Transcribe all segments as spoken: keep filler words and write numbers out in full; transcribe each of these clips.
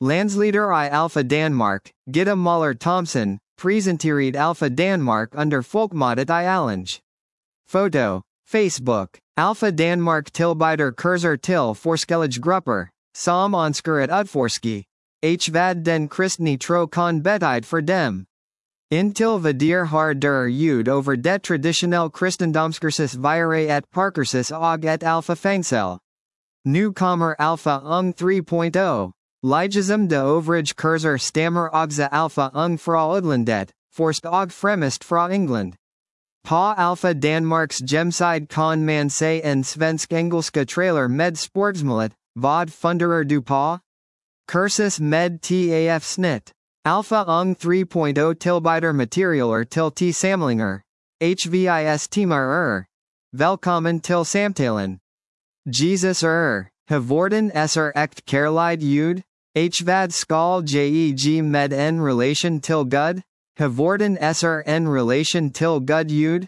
Landsleader I Alpha Danmark, Gitte Muller Thompson, Presenteret Alpha Danmark under Folkmodet I Allange. Photo. Facebook. Alpha Danmark Tilbyder Kurser til Forskellige Grupper, som ønsker at udforske. H vad den kristne tro kan betyde for dem. Intil videre har der ud over det traditionelle kristendomskursus vire et parkursus og et alpha fangsel. Nu kommer alpha ung tre punkt nul. Ligesum de overige kurser stammer ogza alpha ung fra udlandet, forst og fremest fra England. Pa Alpha Danmarks Gemside kan man se en svensk engelska trailer med sportsmålet, vad funderer du på? Kursus med taf snit. Alpha ung tre punkt nul tilbyder materialer til t samlinger. Hvis timer er. Velkommen til samtalen. Jesus er. Havorden ser echt kærlighed ud. Hvad skal jeg med en relation til Gud? Havorden ser en relation til Gud ud?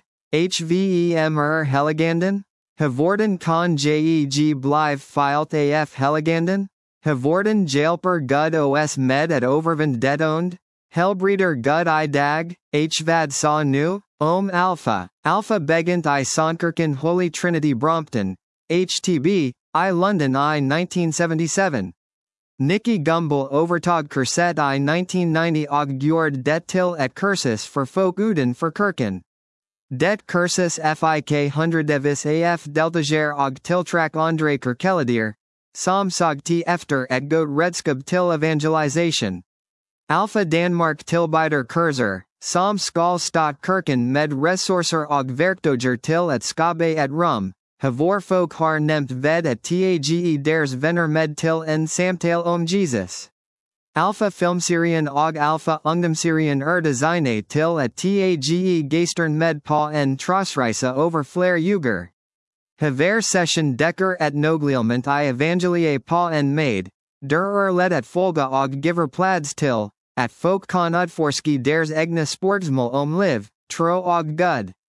Hvem er helliganden? Havorden kan jeg blive filt af helliganden? Havorden hjælper Gud os med at overvinde det ond? Helbreder Gud I dag? Hvad så nu? Om Alpha. Alpha begyndt I Sandkirken Holy Trinity Brompton. H T B, I London I nineteen seventy-seven. Nicky Gumbel overtog kurset I nineteen ninety og gjorde det til et kursus for folk uden for kirken. Det kursus fik hundredvis af deltagere og tiltrak andre kirkelidir, som sog til efter et godt redskab til evangelisation. Alpha Danmark tilbyder kurser, som skal stat kirken med ressourcer og værktøjer til at skabe et rum. Havor folk har nemt ved at tage deres venner med til en samtale om Jesus. Alpha Filmserien og Alpha Ungdomsserien er designet til at tage gæsterne med på en trosrejse over flere uger. Haver session dekker et noglelment I evangelie på en maid, der er let at folge og giver plads til, at folk kan udforske deres egne sportsmål om liv, tro og Gud.